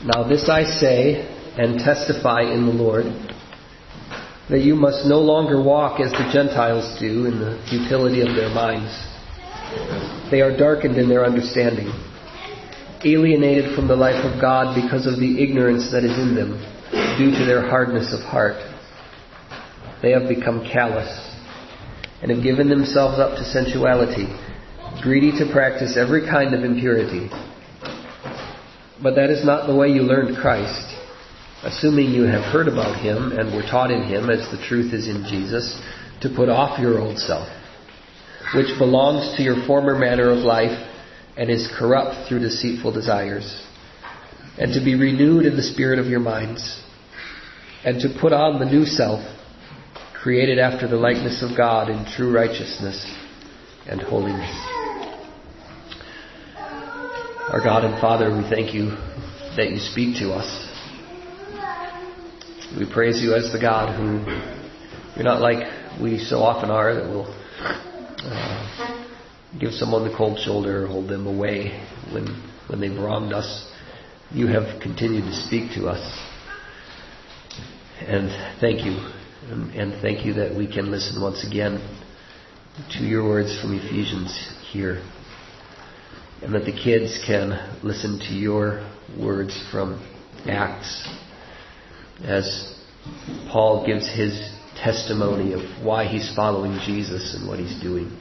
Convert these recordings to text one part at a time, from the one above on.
Now this I say and testify in the Lord, that you must no longer walk as the Gentiles do in the futility of their minds. They are darkened in their understanding, alienated from the life of God because of the ignorance that is in them, due to their hardness of heart. They have become callous, and have given themselves up to sensuality, greedy to practice every kind of impurity. But that is not the way you learned Christ, assuming you have heard about Him and were taught in Him, as the truth is in Jesus, to put off your old self, which belongs to your former manner of life and is corrupt through deceitful desires, and to be renewed in the spirit of your minds, and to put on the new self, created after the likeness of God in true righteousness and holiness. Our God and Father, we thank you that you speak to us. We praise you as the God who, you're not like we so often are, that will give someone the cold shoulder or hold them away when they've wronged us. You have continued to speak to us. And thank you. And thank you that we can listen once again to your words from Ephesians here. And that the kids can listen to your words from Acts, as Paul gives his testimony of why he's following Jesus and what he's doing.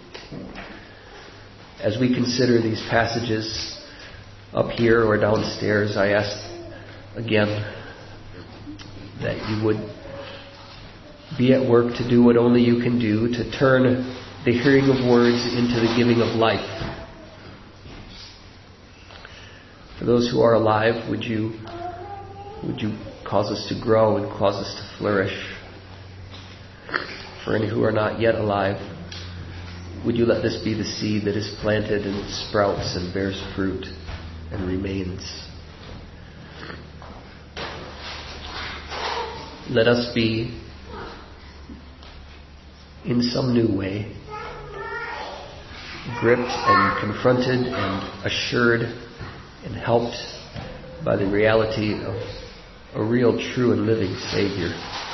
As we consider these passages up here or downstairs, I ask again that you would be at work to do what only you can do, to turn the hearing of words into the giving of life. For those who are alive, would you cause us to grow and cause us to flourish? For any who are not yet alive, would you let this be the seed that is planted and sprouts and bears fruit and remains? Let us be, in some new way, gripped and confronted and assured and helped by the reality of a real, true, and living Savior.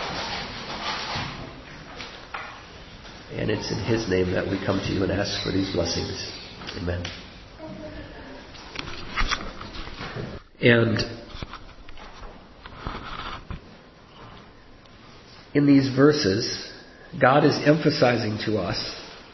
And it's in His name that we come to you and ask for these blessings. Amen. And in these verses, God is emphasizing to us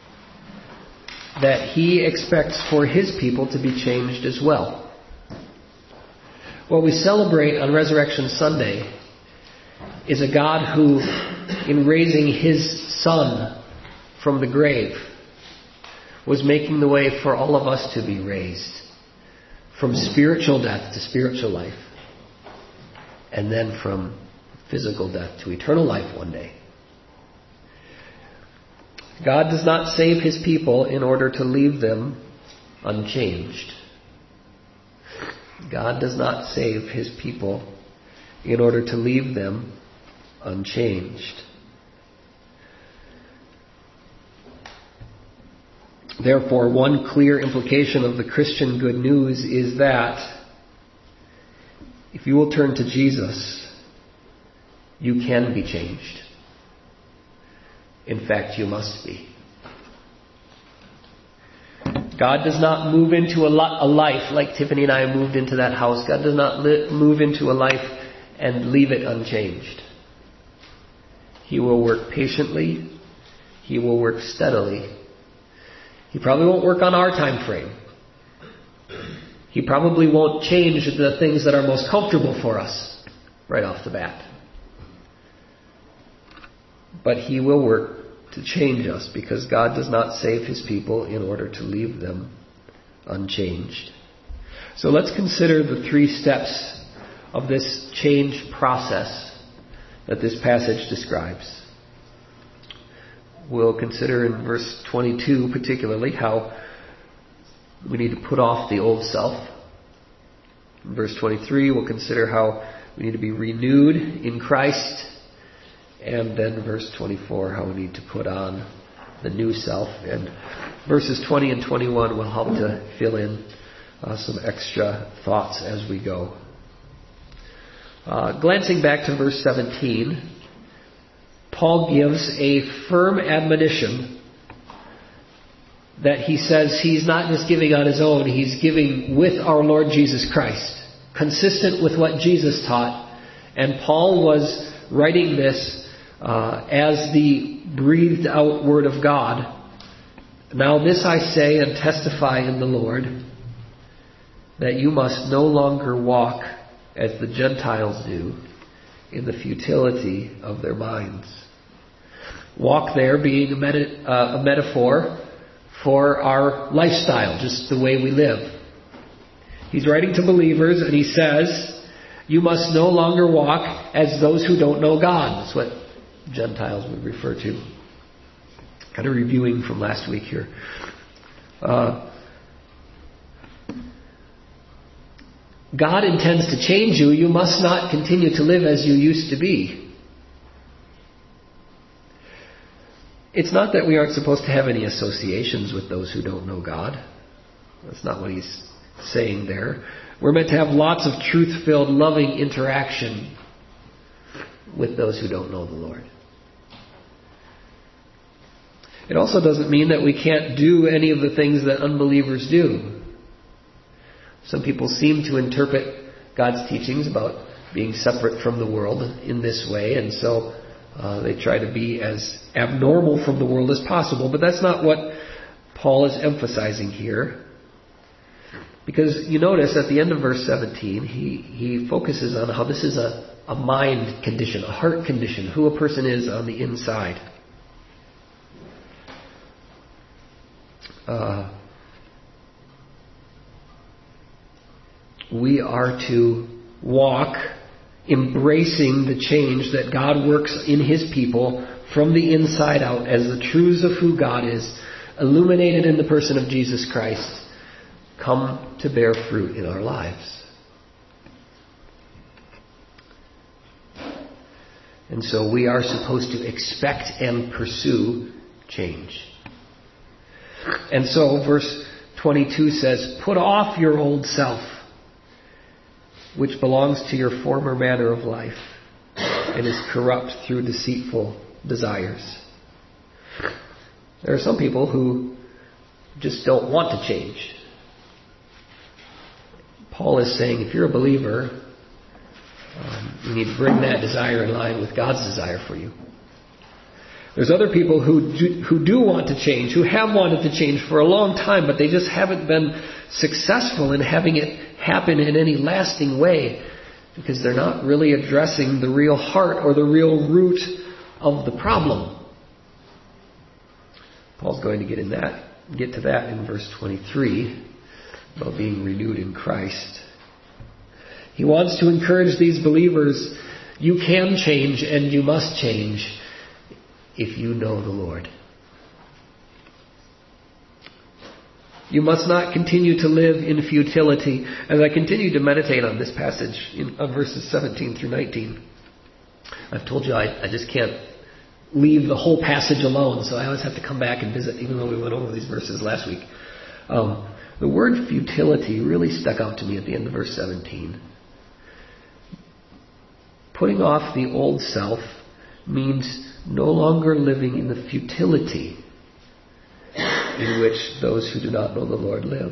that He expects for His people to be changed as well. What we celebrate on Resurrection Sunday is a God who, in raising His Son from the grave, was making the way for all of us to be raised from spiritual death to spiritual life, and then from physical death to eternal life one day. God does not save His people in order to leave them unchanged. God does not save His people in order to leave them unchanged. Therefore, one clear implication of the Christian good news is that if you will turn to Jesus, you can be changed. In fact, you must be. God does not move into a life like Tiffany and I moved into that house. God does not move into a life and leave it unchanged. He will work patiently. He will work steadily. He probably won't work on our time frame. He probably won't change the things that are most comfortable for us right off the bat. But He will work to change us, because God does not save His people in order to leave them unchanged. So let's consider the 3 steps of this change process that this passage describes. We'll consider in verse 22 particularly how we need to put off the old self. In verse 23 we'll consider how we need to be renewed in Christ. And then verse 24, how we need to put on the new self. And verses 20 and 21 will help to fill in some extra thoughts as we go. Glancing back to verse 17, Paul gives a firm admonition that he says he's not just giving on his own, he's giving with our Lord Jesus Christ, consistent with what Jesus taught. And Paul was writing this as the breathed out Word of God. Now this I say and testify in the Lord, that you must no longer walk as the Gentiles do, in the futility of their minds. Walk there being a metaphor for our lifestyle, just the way we live. He's writing to believers and he says, you must no longer walk as those who don't know God. That's what Gentiles would refer to. Kind of reviewing from last week here. God intends to change you. You must not continue to live as you used to be. It's not that we aren't supposed to have any associations with those who don't know God. That's not what he's saying there. We're meant to have lots of truth-filled, loving interaction with those who don't know the Lord. It also doesn't mean that we can't do any of the things that unbelievers do. Some people seem to interpret God's teachings about being separate from the world in this way, and so they try to be as abnormal from the world as possible. But that's not what Paul is emphasizing here. Because you notice at the end of verse 17, he focuses on how this is a mind condition, a heart condition, who a person is on the inside. We are to walk embracing the change that God works in His people from the inside out as the truths of who God is, illuminated in the person of Jesus Christ, come to bear fruit in our lives. And so we are supposed to expect and pursue change. And so verse 22 says, put off your old self, which belongs to your former manner of life and is corrupt through deceitful desires. There are some people who just don't want to change. Paul is saying if you're a believer, you need to bring that desire in line with God's desire for you. There's other people who do want to change, who have wanted to change for a long time, but they just haven't been successful in having it happen in any lasting way because they're not really addressing the real heart or the real root of the problem. Paul's going to get to that in verse 23 about being renewed in Christ. He wants to encourage these believers, you can change and you must change if you know the Lord. You must not continue to live in futility. As I continue to meditate on this passage of verses 17 through 19, I've told you I just can't leave the whole passage alone, so I always have to come back and visit, even though we went over these verses last week. The word futility really stuck out to me at the end of verse 17. Putting off the old self means no longer living in the futility in which those who do not know the Lord live.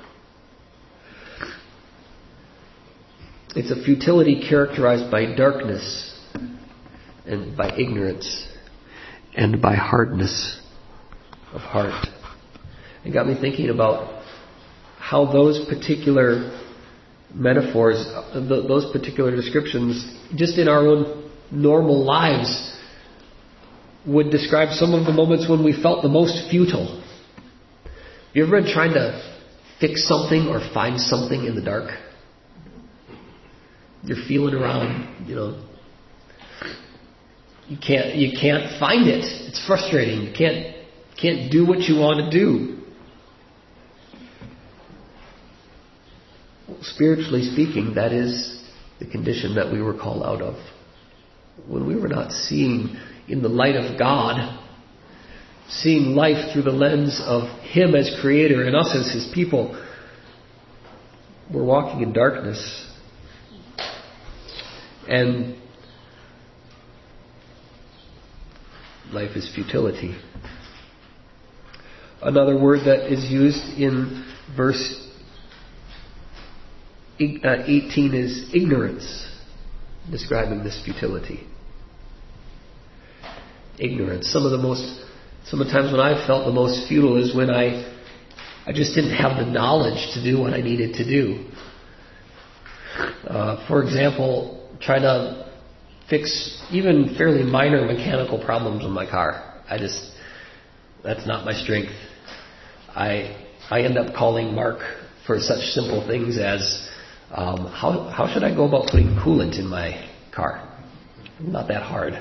It's a futility characterized by darkness and by ignorance and by hardness of heart. It got me thinking about how those particular metaphors, those particular descriptions, just in our own normal lives, would describe some of the moments when we felt the most futile. You ever been trying to fix something or find something in the dark? You're feeling around, you can't find it. It's frustrating. You can't do what you want to do. Well, spiritually speaking, that is the condition that we were called out of. When we were not seeing in the light of God, seeing life through the lens of Him as Creator and us as His people, we're walking in darkness. And life is futility. Another word that is used in verse 18 is ignorance, describing this futility. Ignorance. Some of the times when I've felt the most futile is when I just didn't have the knowledge to do what I needed to do. For example, trying to fix even fairly minor mechanical problems with my car. That's not my strength. I end up calling Mark for such simple things as, how should I go about putting coolant in my car? Not that hard.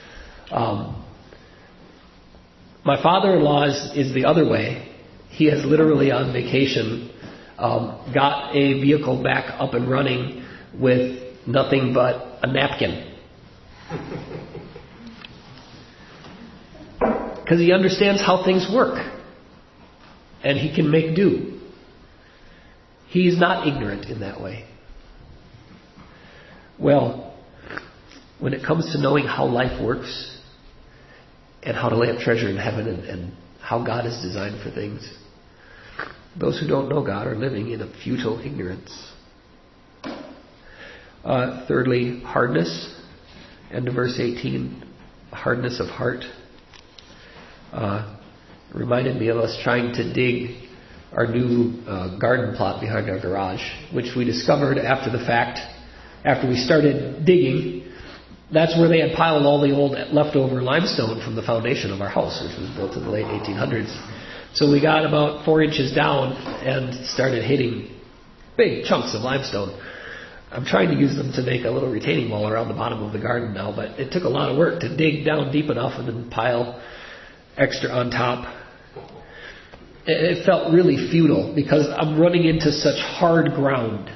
My father-in-law is the other way. He has literally on vacation got a vehicle back up and running with nothing but a napkin. Because he understands how things work. And he can make do. He's not ignorant in that way. Well, when it comes to knowing how life works and how to lay up treasure in heaven and how God is designed for things, those who don't know God are living in a futile ignorance. Thirdly, hardness. End of verse 18, hardness of heart. Reminded me of us trying to dig our new garden plot behind our garage, which we discovered after the fact, after we started digging. That's where they had piled all the old leftover limestone from the foundation of our house, which was built in the late 1800s. So we got about 4 inches down and started hitting big chunks of limestone. I'm trying to use them to make a little retaining wall around the bottom of the garden now, but it took a lot of work to dig down deep enough and then pile extra on top. It felt really futile because I'm running into such hard ground.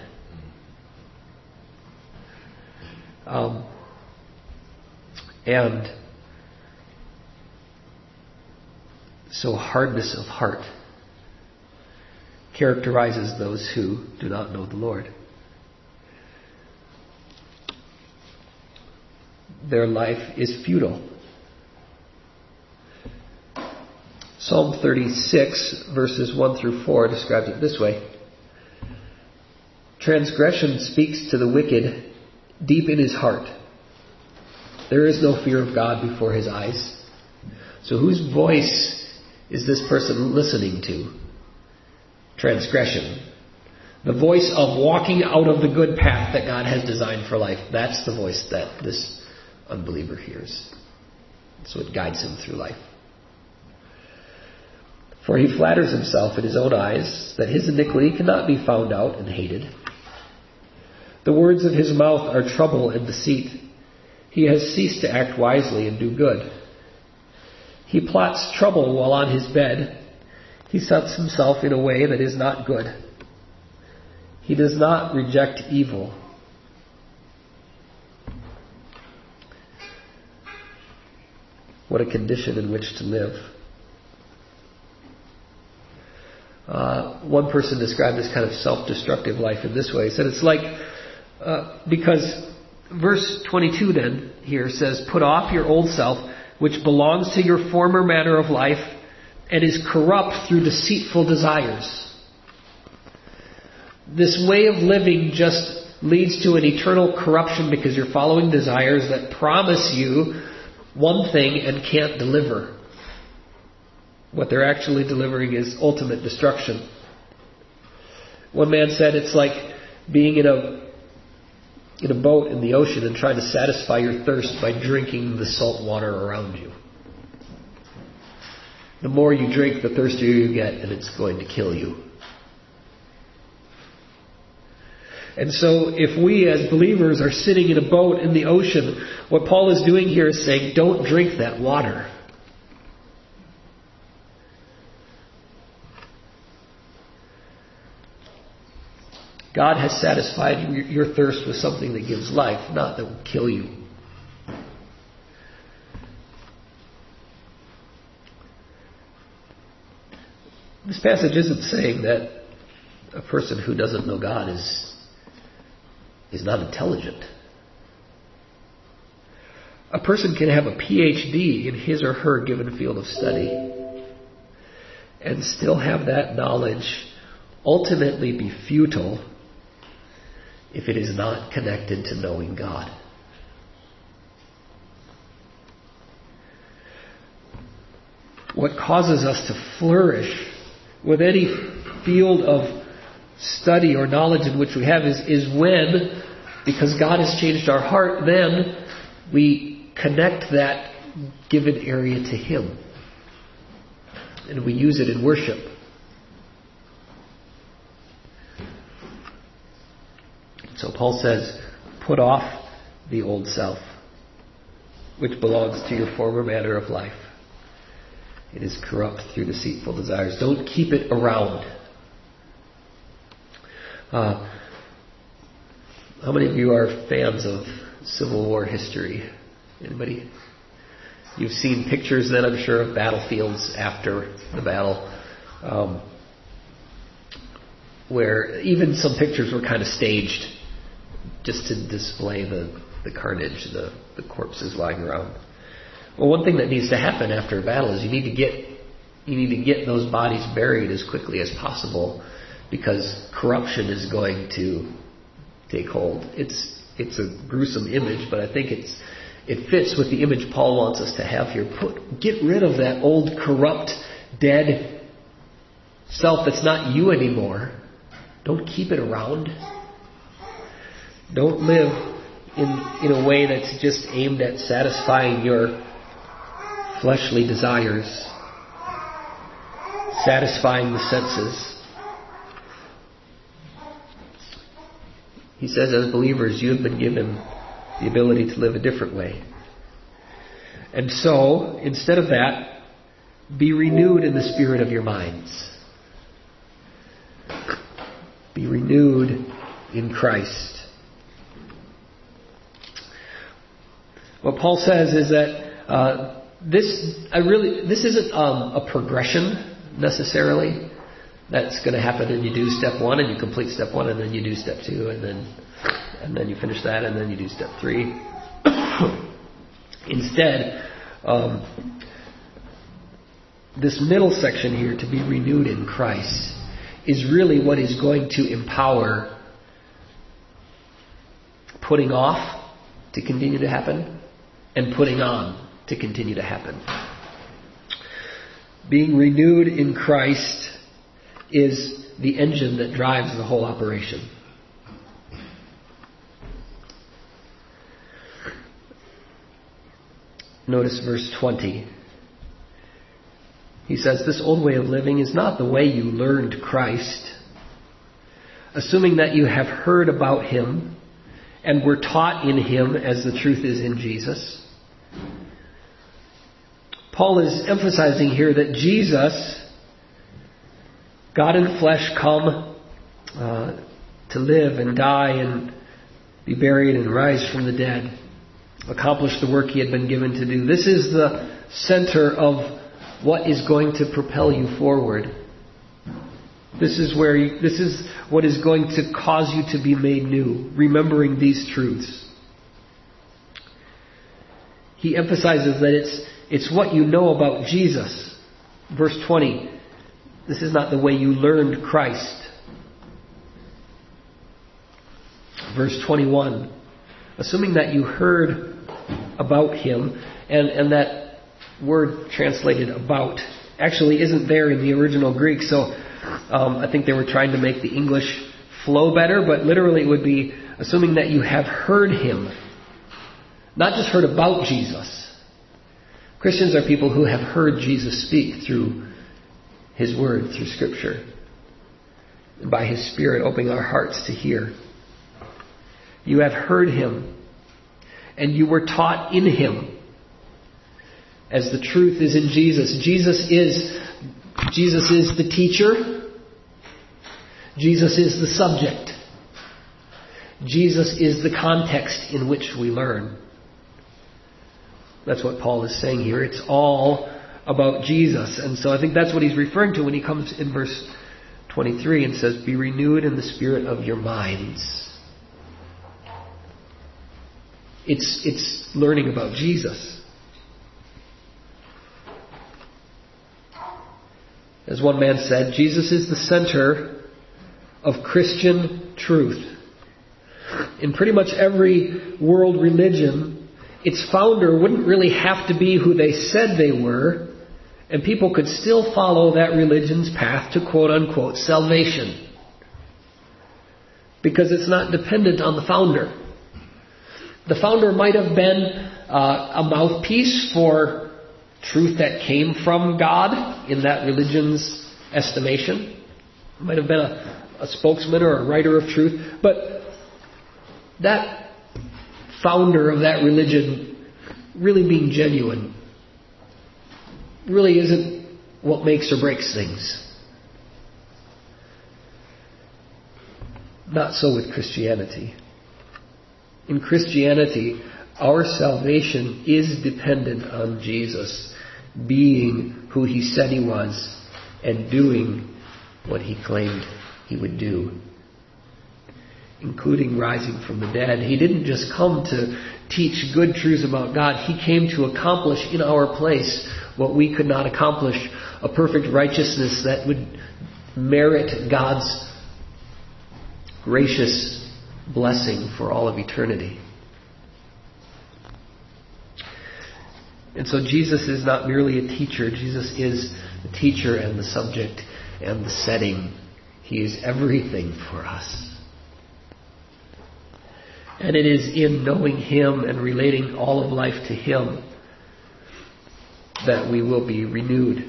And so hardness of heart characterizes those who do not know the Lord. Their life is futile. Psalm 36, verses 1 through 4 describes it this way. Transgression speaks to the wicked deep in his heart. There is no fear of God before his eyes. So whose voice is this person listening to? Transgression. The voice of walking out of the good path that God has designed for life. That's the voice that this unbeliever hears. So it guides him through life. For he flatters himself in his own eyes that his iniquity cannot be found out and hated. The words of his mouth are trouble and deceit. He has ceased to act wisely and do good. He plots trouble while on his bed. He sets himself in a way that is not good. He does not reject evil. What a condition in which to live. One person described this kind of self-destructive life in this way. He said it's like, because verse 22 then here says, put off your old self, which belongs to your former manner of life and is corrupt through deceitful desires. This way of living just leads to an eternal corruption because you're following desires that promise you one thing and can't deliver. What they're actually delivering is ultimate destruction. One man said it's like being in a boat in the ocean and trying to satisfy your thirst by drinking the salt water around you. The more you drink, the thirstier you get, and it's going to kill you. And so if we as believers are sitting in a boat in the ocean, what Paul is doing here is saying, don't drink that water. God has satisfied your thirst with something that gives life, not that will kill you. This passage isn't saying that a person who doesn't know God is not intelligent. A person can have a PhD in his or her given field of study and still have that knowledge ultimately be futile if it is not connected to knowing God. What causes us to flourish with any field of study or knowledge in which we have is when, because God has changed our heart, then we connect that given area to Him. And we use it in worship. So Paul says, put off the old self, which belongs to your former manner of life. It is corrupt through deceitful desires. Don't keep it around. How many of you are fans of Civil War history? Anybody? You've seen pictures then, I'm sure, of battlefields after the battle, where even some pictures were kind of staged just to display the carnage, the corpses lying around. Well, one thing that needs to happen after a battle is you need to get those bodies buried as quickly as possible, because corruption is going to take hold. It's a gruesome image, but I think it fits with the image Paul wants us to have here. Get rid of that old, corrupt, dead self that's not you anymore. Don't keep it around. Don't live in a way that's just aimed at satisfying your fleshly desires, satisfying the senses. He says, as believers, you have been given the ability to live a different way. And so, instead of that, be renewed in the spirit of your minds. Be renewed in Christ. What Paul says is that this isn't a progression necessarily. That's going to happen, and you do step 1, and you complete step 1, and then you do step 2, and then you finish that, and then you do step 3. Instead, this middle section here, to be renewed in Christ, is really what is going to empower putting off to continue to happen and putting on to continue to happen. Being renewed in Christ is the engine that drives the whole operation. Notice verse 20. He says, this old way of living is not the way you learned Christ, assuming that you have heard about Him and were taught in Him as the truth is in Jesus. Paul is emphasizing here that Jesus, God in flesh, come to live and die and be buried and rise from the dead, accomplish the work He had been given to do. This is the center of what is going to propel you forward. This is what is going to cause you to be made new, remembering these truths. He emphasizes that it's what you know about Jesus. Verse 20, this is not the way you learned Christ. Verse 21, assuming that you heard about Him, and that word translated about actually isn't there in the original Greek, so I think they were trying to make the English flow better, but literally it would be assuming that you have heard Him, not just heard about Jesus. Christians are people who have heard Jesus speak through His Word, through Scripture, and by His Spirit opening our hearts to hear. You have heard Him, and you were taught in Him, as the truth is in Jesus. Jesus is the teacher. Jesus is the subject. Jesus is the context in which we learn. That's what Paul is saying here. It's all about Jesus. And so I think that's what he's referring to when he comes in verse 23 and says, be renewed in the spirit of your minds. It's learning about Jesus. As one man said, Jesus is the center of Christian truth. In pretty much every world religion, its founder wouldn't really have to be who they said they were, and people could still follow that religion's path to quote-unquote salvation. Because it's not dependent on the founder. The founder might have been a mouthpiece for truth that came from God in that religion's estimation. Might have been a spokesman or a writer of truth. But that founder of that religion really being genuine really isn't what makes or breaks things. Not so with Christianity. In Christianity, our salvation is dependent on Jesus being who He said He was and doing what He claimed He would do, including rising from the dead. He didn't just come to teach good truths about God. He came to accomplish in our place what we could not accomplish, a perfect righteousness that would merit God's gracious blessing for all of eternity. And so Jesus is not merely a teacher. Jesus is the teacher and the subject and the setting. He is everything for us. And it is in knowing Him and relating all of life to Him that we will be renewed.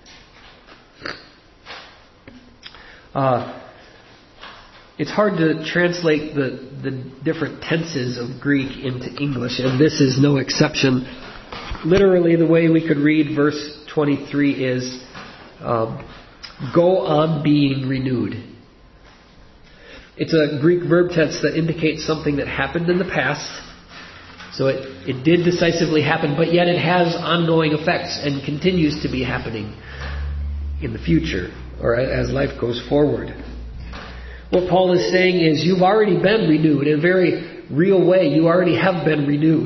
It's hard to translate the different tenses of Greek into English, and this is no exception. Literally, the way we could read verse 23 is, go on being renewed. It's a Greek verb tense that indicates something that happened in the past. So it did decisively happen, but yet it has ongoing effects and continues to be happening in the future, or as life goes forward. What Paul is saying is, you've already been renewed in a very real way. You already have been renewed.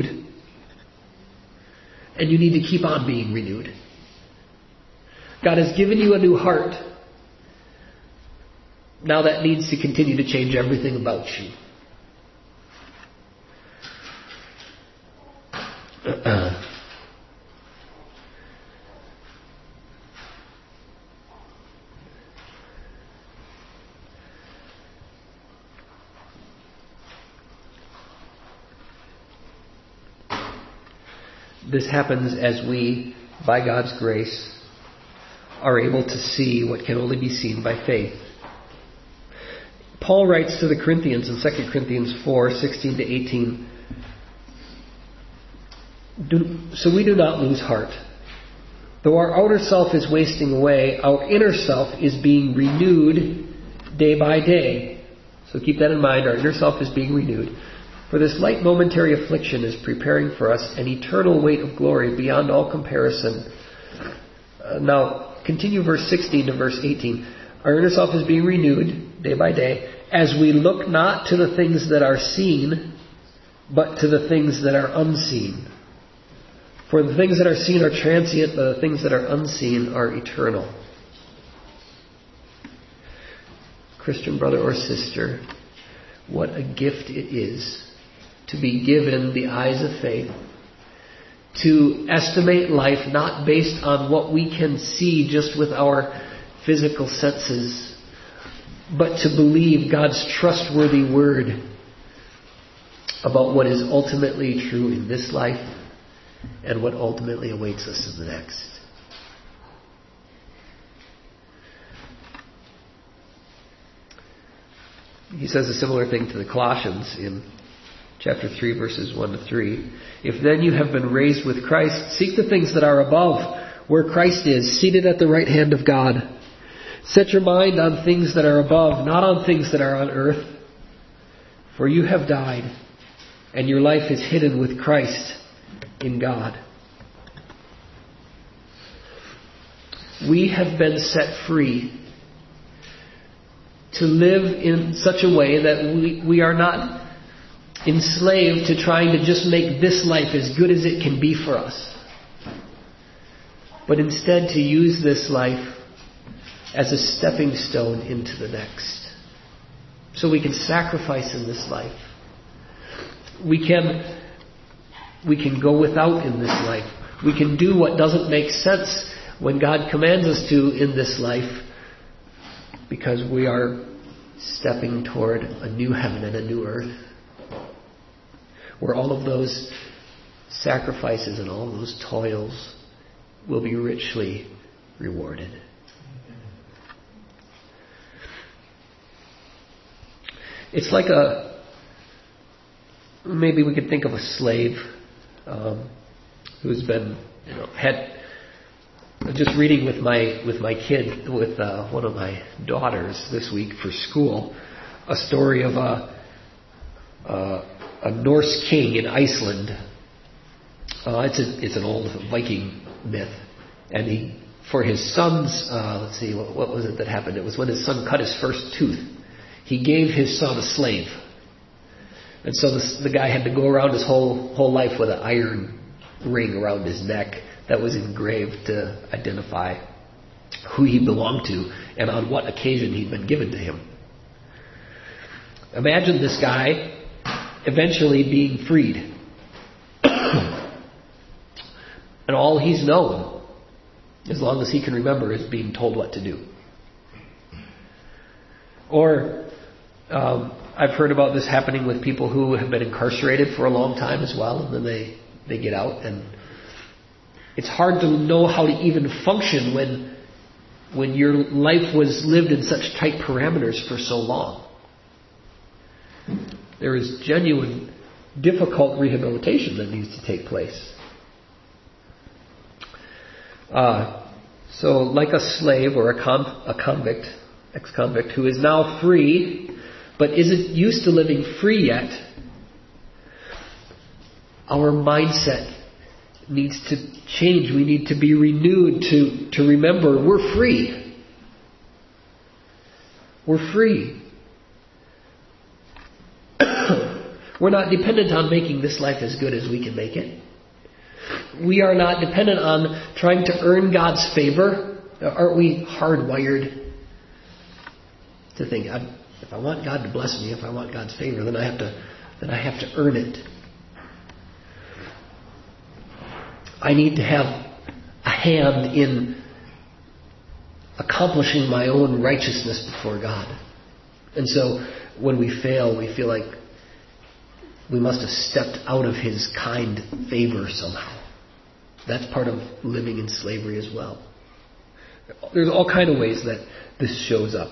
And you need to keep on being renewed. God has given you a new heart. Now that needs to continue to change everything about you. This happens as we, by God's grace, are able to see what can only be seen by faith. Paul writes to the Corinthians in 2 Corinthians 4:16 to 18, so we do not lose heart. Though our outer self is wasting away, our inner self is being renewed day by day. So keep that in mind, our inner self is being renewed. For this light momentary affliction is preparing for us an eternal weight of glory beyond all comparison. Now, continue verse 16 to verse 18. Our inner self is being renewed day by day as we look not to the things that are seen, but to the things that are unseen. For the things that are seen are transient, but the things that are unseen are eternal. Christian brother or sister, what a gift it is to be given the eyes of faith, to estimate life not based on what we can see just with our physical senses, but to believe God's trustworthy word about what is ultimately true in this life and what ultimately awaits us in the next. He says a similar thing to the Colossians in chapter 3, verses 1 to 3. If then you have been raised with Christ, seek the things that are above, where Christ is, seated at the right hand of God. Set your mind on things that are above, not on things that are on earth. For you have died, and your life is hidden with Christ in God. We have been set free to live in such a way that we are not enslaved to trying to just make this life as good as it can be for us, but instead to use this life as a stepping stone into the next. So we can sacrifice in this life. We can go without in this life. We can do what doesn't make sense when God commands us to in this life, because we are stepping toward a new heaven and a new earth, where all of those sacrifices and all those toils will be richly rewarded. It's like maybe we could think of a slave who's been, just reading with my kid, with one of my daughters this week for school, a story of a Norse king in Iceland. It's an old Viking myth, and for his son's, let's see, what was it that happened? It was when his son cut his first tooth. He gave his son a slave, and so the guy had to go around his whole life with an iron ring around his neck that was engraved to identify who he belonged to and on what occasion he'd been given to him. Imagine this guy eventually being freed. And all he's known, as long as he can remember, is being told what to do. Or I've heard about this happening with people who have been incarcerated for a long time as well, and then they get out, and it's hard to know how to even function when your life was lived in such tight parameters for so long. There is genuine, difficult rehabilitation that needs to take place. So like a slave or a convict, ex-convict, who is now free, but isn't used to living free yet, our mindset needs to change. We need to be renewed to remember we're free. We're free. We're not dependent on making this life as good as we can make it. We are not dependent on trying to earn God's favor. Aren't we hardwired to think, if I want God to bless me, if I want God's favor, then I have to earn it. I need to have a hand in accomplishing my own righteousness before God. And so when we fail, we feel like we must have stepped out of His kind favor somehow. That's part of living in slavery as well. There's all kinds of ways that this shows up.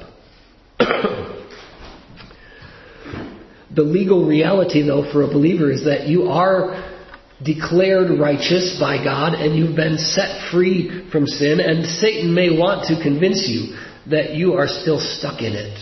The legal reality, though, for a believer is that you are declared righteous by God and you've been set free from sin, and Satan may want to convince you that you are still stuck in it.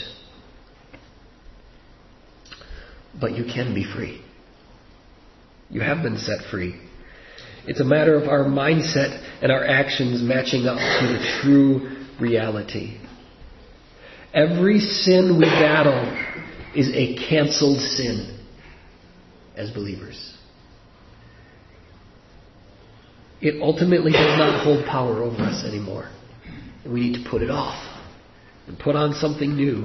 But you can be free. You have been set free. It's a matter of our mindset and our actions matching up to the true reality. Every sin we battle is a canceled sin as believers. It ultimately does not hold power over us anymore. And we need to put it off and put on something new.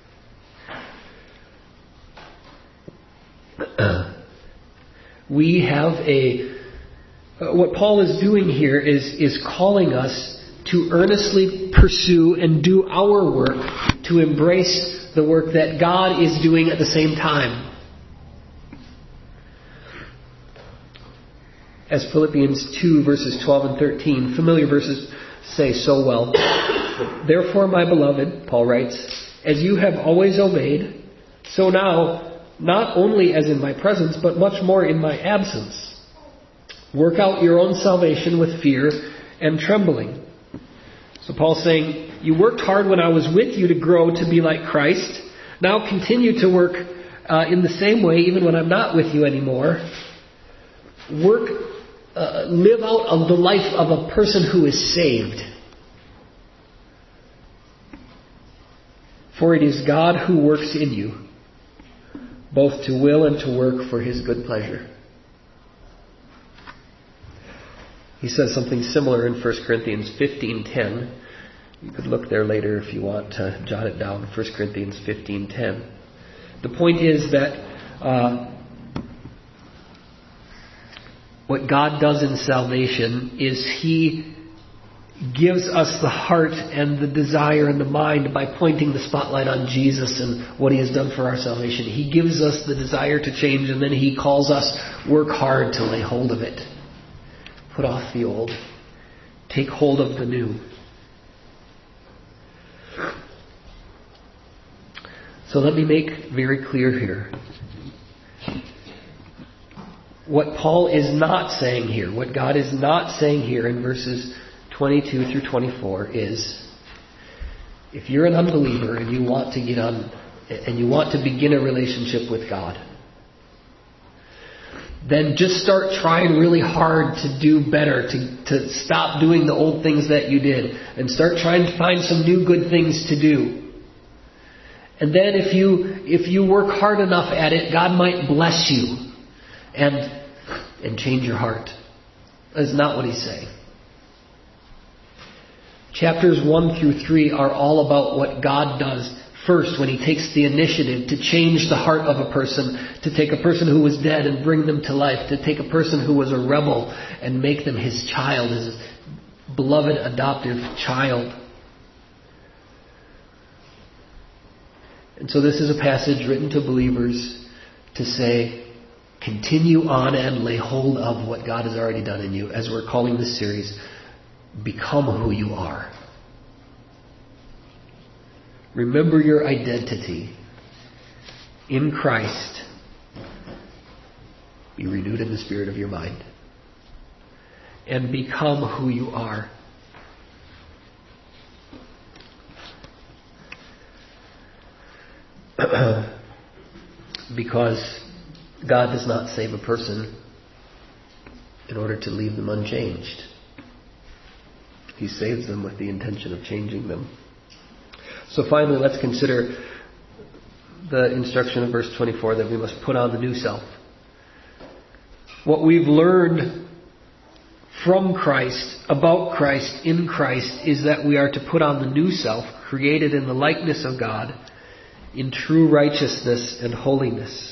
We have what Paul is doing here is calling us to earnestly pursue and do our work to embrace the work that God is doing at the same time. As Philippians 2 verses 12 and 13, familiar verses, say so well. Therefore, my beloved, Paul writes, as you have always obeyed, so now, not only as in my presence, but much more in my absence, work out your own salvation with fear and trembling. So Paul's saying, you worked hard when I was with you to grow to be like Christ. Now continue to work in the same way even when I'm not with you anymore. Live out the life of a person who is saved. For it is God who works in you, both to will and to work for His good pleasure. He says something similar in 1 Corinthians 15:10. You could look there later if you want to jot it down. 1 Corinthians 15:10. The point is that what God does in salvation is He gives us the heart and the desire and the mind by pointing the spotlight on Jesus and what He has done for our salvation. He gives us the desire to change, and then He calls us, work hard to lay hold of it. Put off the old. Take hold of the new. So let me make very clear here. What Paul is not saying here, what God is not saying here in verses 22 through 24 is, if you're an unbeliever and you want to get on, and you want to begin a relationship with God, then just start trying really hard to do better, to stop doing the old things that you did, and start trying to find some new good things to do. And then if you work hard enough at it, God might bless you and change your heart. That's not what He's saying. Chapters 1 through 3 are all about what God does first when He takes the initiative to change the heart of a person, to take a person who was dead and bring them to life, to take a person who was a rebel and make them His child, His beloved adoptive child. And so this is a passage written to believers to say, continue on and lay hold of what God has already done in you. As we're calling this series, become who you are. Remember your identity in Christ. Be renewed in the spirit of your mind. And become who you are. Because God does not save a person in order to leave them unchanged. He saves them with the intention of changing them. So finally, let's consider the instruction of verse 24 that we must put on the new self. What we've learned from Christ, about Christ, in Christ, is that we are to put on the new self, created in the likeness of God, in true righteousness and holiness.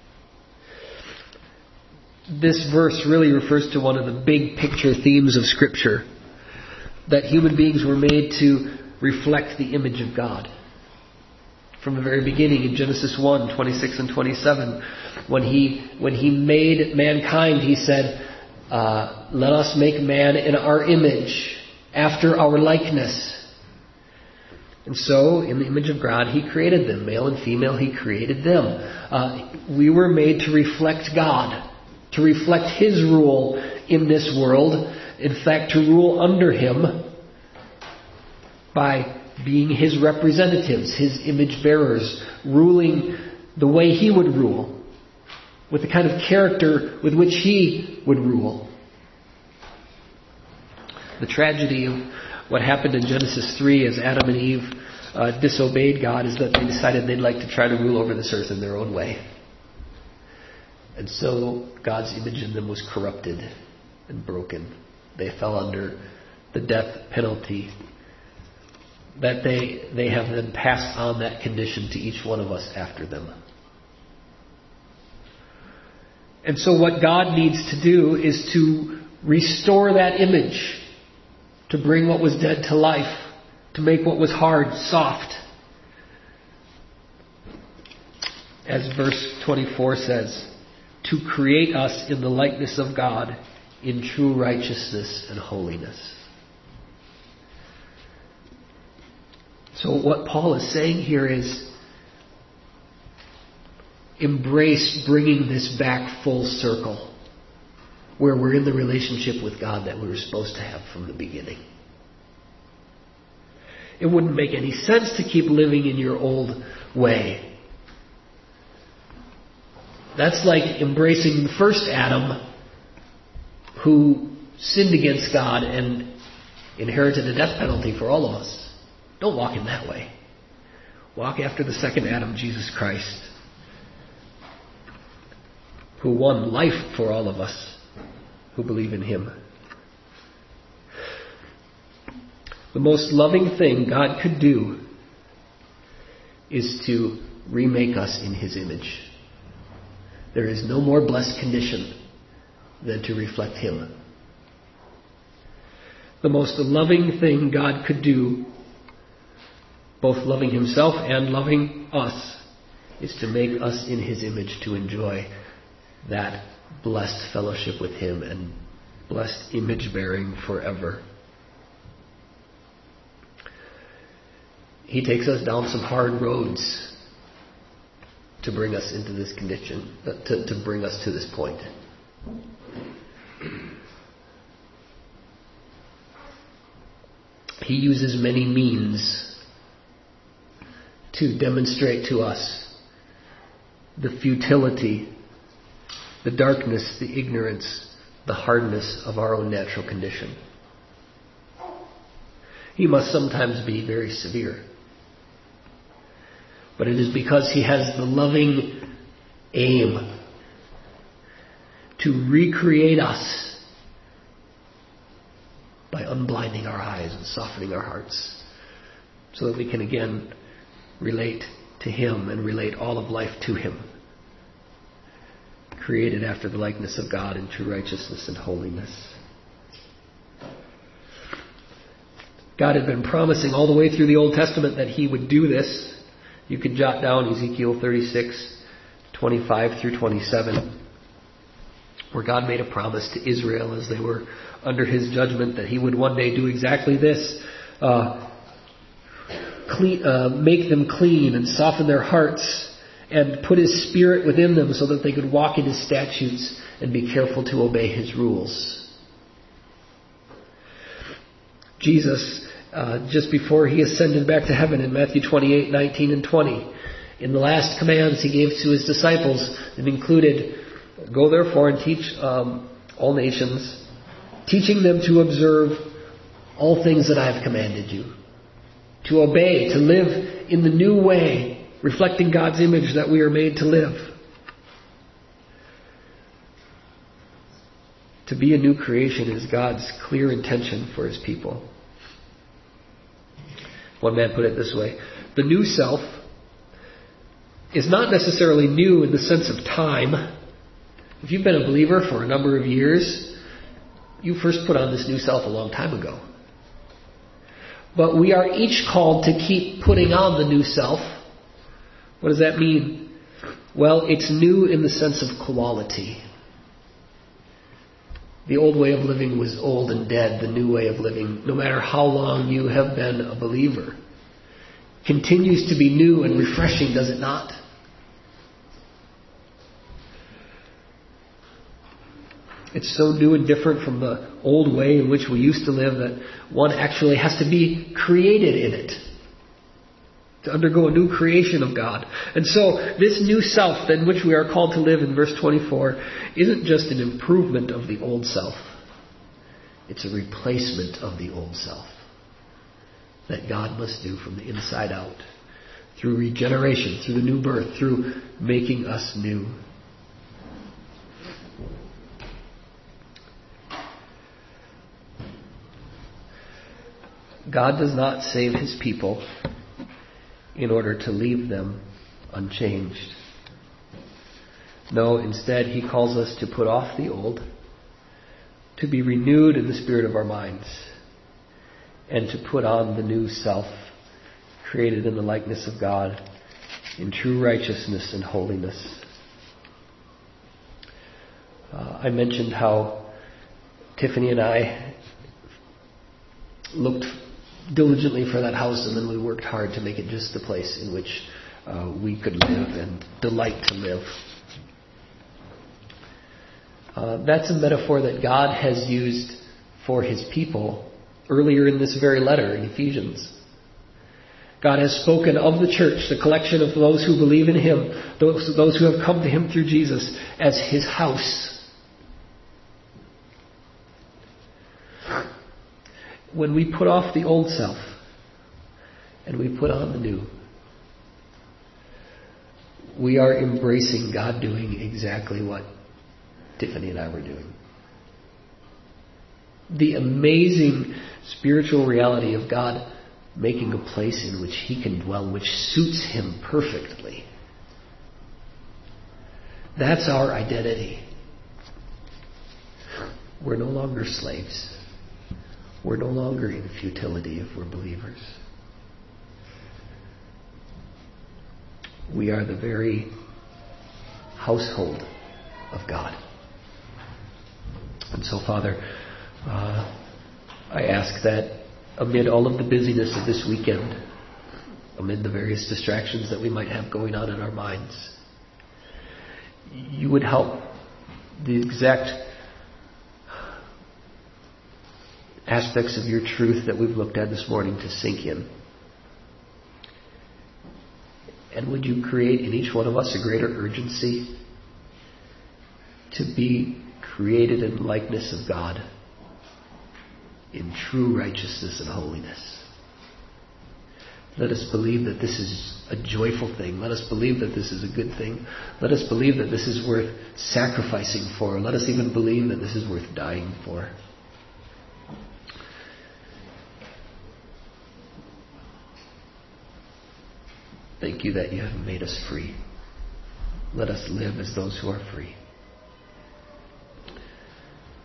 This verse really refers to one of the big picture themes of Scripture, that human beings were made to reflect the image of God. From the very beginning, in Genesis 1, 26 and 27, when he made mankind, He said, let us make man in our image, after our likeness. And so, in the image of God, He created them. Male and female, He created them. We were made to reflect God, to reflect His rule in this world. In fact, to rule under Him by being His representatives, His image bearers, ruling the way He would rule, with the kind of character with which He would rule. The tragedy of what happened in Genesis 3 as Adam and Eve disobeyed God is that they decided they'd like to try to rule over this earth in their own way. And so God's image in them was corrupted and broken. They fell under the death penalty. That they have then passed on that condition to each one of us after them. And so what God needs to do is to restore that image, to bring what was dead to life, to make what was hard soft. As verse 24 says, to create us in the likeness of God in true righteousness and holiness. So what Paul is saying here is, embrace bringing this back full circle, where we're in the relationship with God that we were supposed to have from the beginning. It wouldn't make any sense to keep living in your old way. That's like embracing the first Adam, who sinned against God and inherited a death penalty for all of us. Don't walk in that way. Walk after the second Adam, Jesus Christ. who won life for all of us who believe in him. The most loving thing God could do is to remake us in his image. There is no more blessed condition than to reflect him. The most loving thing God could do, both loving himself and loving us, is to make us in his image, to enjoy that blessed fellowship with him and blessed image bearing forever. He takes us down some hard roads to bring us into this condition, to bring us to this point. He uses many means to demonstrate to us the futility, the darkness, the ignorance, the hardness of our own natural condition. He must sometimes be very severe. But it is because he has the loving aim to recreate us by unblinding our eyes and softening our hearts so that we can again relate to him and relate all of life to him, created after the likeness of God in true righteousness and holiness. God had been promising all the way through the Old Testament that he would do this. You could jot down Ezekiel 36, 25 through 27, where God made a promise to Israel as they were under his judgment that he would one day do exactly this. Make them clean and soften their hearts and put his spirit within them so that they could walk in his statutes and be careful to obey his rules. Jesus, just before he ascended back to heaven in Matthew 28, 19 and 20, in the last commands he gave to his disciples, it included, "Go therefore and teach all nations, teaching them to observe all things that I have commanded you, to obey, to live in the new way, reflecting God's image that we are made to live." To be a new creation is God's clear intention for his people. One man put it this way: the new self is not necessarily new in the sense of time. If you've been a believer for a number of years, you first put on this new self a long time ago. But we are each called to keep putting on the new self. What does that mean? Well, it's new in the sense of quality. The old way of living was old and dead. The new way of living, no matter how long you have been a believer, continues to be new and refreshing, does it not? It's so new and different from the old way in which we used to live that one actually has to be created in it, to undergo a new creation of God. And so this new self in which we are called to live in verse 24 isn't just an improvement of the old self. It's a replacement of the old self that God must do from the inside out, through regeneration, through the new birth, through making us new. God does not save his people in order to leave them unchanged. No, instead he calls us to put off the old, to be renewed in the spirit of our minds, and to put on the new self, created in the likeness of God, in true righteousness and holiness. I mentioned how Tiffany and I looked diligently for that house, and then we worked hard to make it just the place in which we could live and delight to live. That's a metaphor that God has used for his people earlier in this very letter in Ephesians. God has spoken of the church, the collection of those who believe in him, those who have come to him through Jesus, as his house. When we put off the old self and we put on the new, we are embracing God doing exactly what Tiffany and I were doing. The amazing spiritual reality of God making a place in which He can dwell, which suits Him perfectly. That's our identity. We're no longer slaves. We're no longer in futility if we're believers. We are the very household of God. And so, Father, I ask that amid all of the busyness of this weekend, amid the various distractions that we might have going on in our minds, You would help the exact aspects of Your truth that we've looked at this morning to sink in. And would You create in each one of us a greater urgency to be created in likeness of God, in true righteousness and holiness. Let us believe that this is a joyful thing. Let us believe that this is a good thing. Let us believe that this is worth sacrificing for. Let us even believe that this is worth dying for. Thank You that You have made us free. Let us live as those who are free.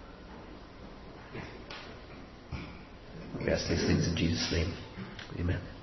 We ask these things in Jesus' name. Amen.